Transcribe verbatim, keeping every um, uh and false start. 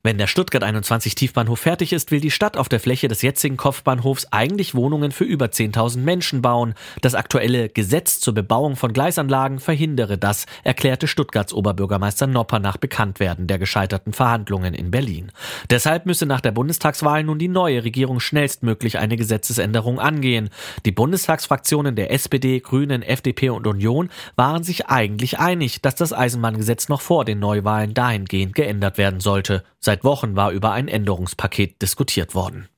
Wenn der Stuttgart einundzwanzig Tiefbahnhof fertig ist, will die Stadt auf der Fläche des jetzigen Kopfbahnhofs eigentlich Wohnungen für über zehntausend Menschen bauen. Das aktuelle Gesetz zur Bebauung von Gleisanlagen verhindere das, erklärte Stuttgarts Oberbürgermeister Nopper nach Bekanntwerden der gescheiterten Verhandlungen in Berlin. Deshalb müsse nach der Bundestagswahl nun die neue Regierung schnellstmöglich eine Gesetzesänderung angehen. Die Bundestagsfraktionen der S P D, Grünen, F D P und Union waren sich eigentlich einig, dass das Eisenbahngesetz noch vor den Neuwahlen dahingehend geändert werden sollte. Seit Wochen war über ein Änderungspaket diskutiert worden.